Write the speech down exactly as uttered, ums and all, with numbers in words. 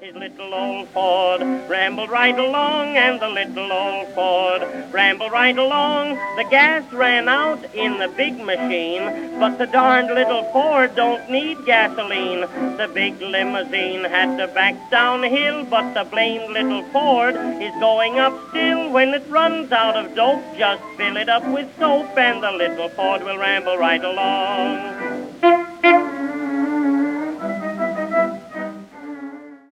His little old Ford rambled right along, and the little old Ford rambled right along. The gas ran out in the big machine, but the darned little Ford don't need gasoline. The big limousine had to back downhill, but the blamed little Ford is going up still. When it runs out of dope, just fill it up with soap, and the little Ford will ramble right along.